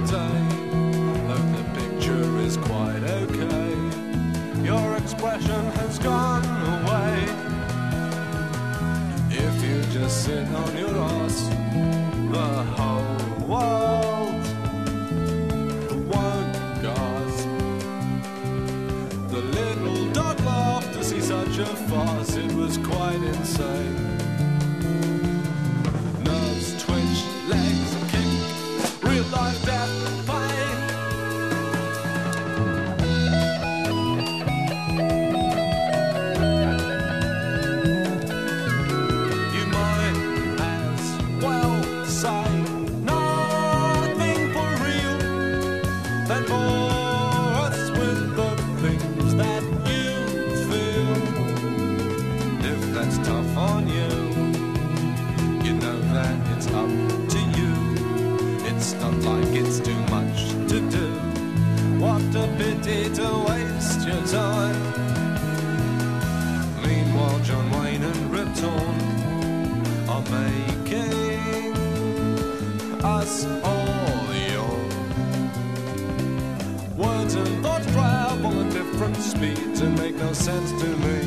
day. Look, the picture is quite okay. Your expression has gone away. If you just sit on your ass, the whole world won't gasp. The little dog laughed to see such a farce. It was quite insane. Nerves twitch, legs kick, real life death pain. You might as well say nothing for real than bore us with the things that you feel. If that's tough on you, you know that it's up to you. It's not like it's too much to do. What a pity to waste your time. Meanwhile, John Wayne and Rip Torn are making us all young. Words and thoughts travel at different speeds and make no sense to me.